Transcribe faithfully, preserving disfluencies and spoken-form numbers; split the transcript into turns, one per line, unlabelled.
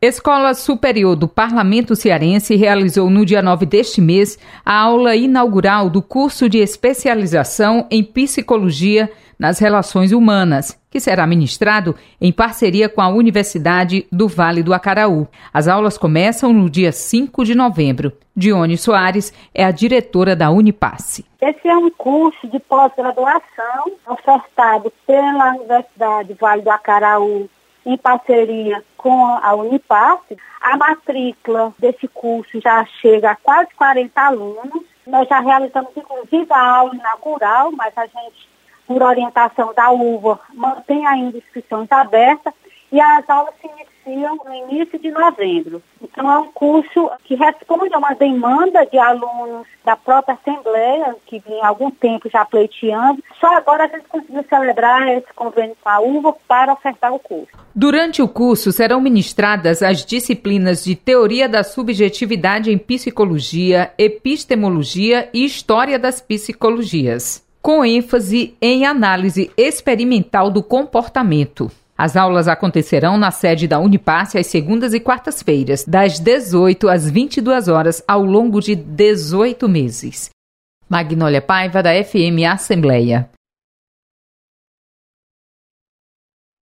Escola Superior do Parlamento Cearense realizou no dia nove deste mês a aula inaugural do curso de especialização em Psicologia nas Relações Humanas, que será ministrado em parceria com a Universidade do Vale do Acaraú. As aulas começam no dia cinco de novembro. Dione Soares é a diretora da Unipasse.
Esse é um curso de pós-graduação ofertado pela Universidade Vale do Acaraú em parceria com a Unipasse. A matrícula desse curso já chega a quase quarenta alunos. Nós já realizamos, inclusive, a aula inaugural, mas a gente, por orientação da U V A, mantém ainda inscrições abertas e as aulas se iniciam no início de novembro. Então, é um curso que responde a uma demanda de alunos da própria Assembleia, que vinha há algum tempo já pleiteando. Só agora a gente conseguiu celebrar esse convênio com a U V A para ofertar o curso.
Durante o curso serão ministradas as disciplinas de Teoria da Subjetividade em Psicologia, Epistemologia e História das Psicologias, com ênfase em análise experimental do comportamento. As aulas acontecerão na sede da Unipasse às segundas e quartas-feiras, das dezoito às vinte e duas horas, ao longo de dezoito meses. Magnólia Paiva, da F M Assembleia.